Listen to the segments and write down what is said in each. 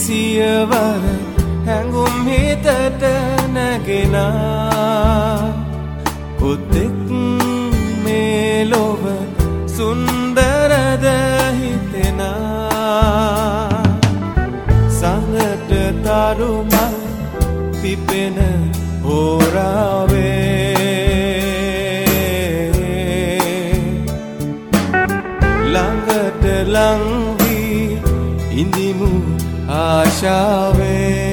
සියවර හැඟුම් හිතට නැගෙනා කොතෙක් මේ ලොව සුන්දරද හිතෙනා සඟට තරුමල් පිපෙන හෝරාවේ ළඟට ලං වී ඉඳිමු ආශාවේ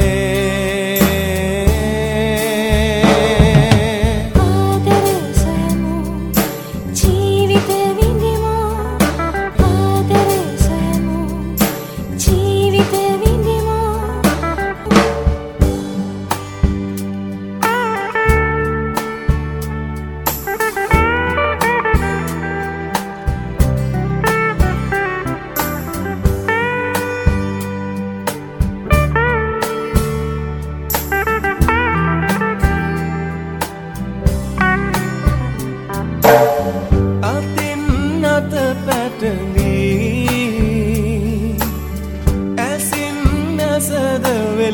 ඇසින් නැසද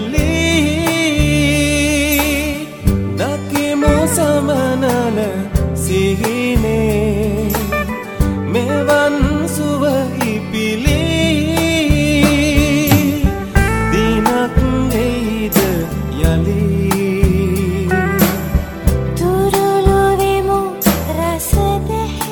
වෙලී දකිමු සමනල සිහිනේ මෙවන් සුව ඉපිලී දිනක් එයිද යලී තුරුළුවෙමු රසද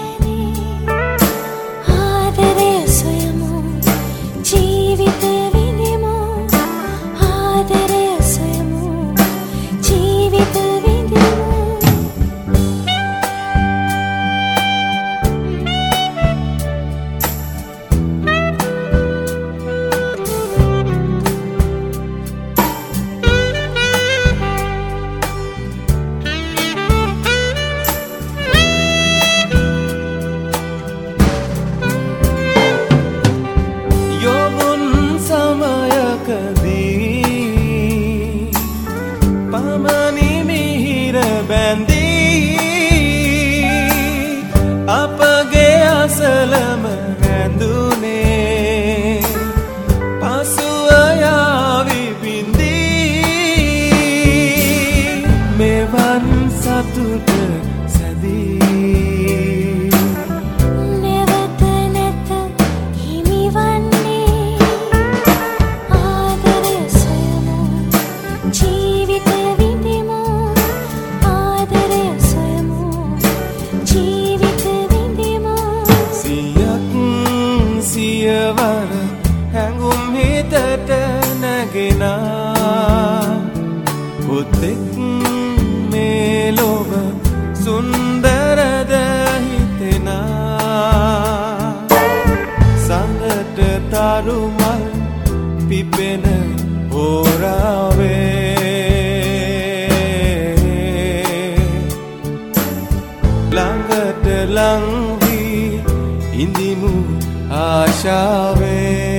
පමණි මිහිර බැඳී අපගේ අසලම රැඳුනේ පසුව යාවි බින්දී මෙවන් සතුට සැදී නැවත නැත හිමිවන්නේ ආදරය සොයමු ජීවිත විඳිමු ආදරය සොයමු ජීවිත විඳිමු සියක් සියවර හැඟුම් හිතට නැගෙනා කොතෙක් මේ ලොව සුන්දරද හිතෙනා සඟට තරුමල් පිපෙන හෝරාවේ ළඟට ලං වී ඉඳිමු ආශාවේ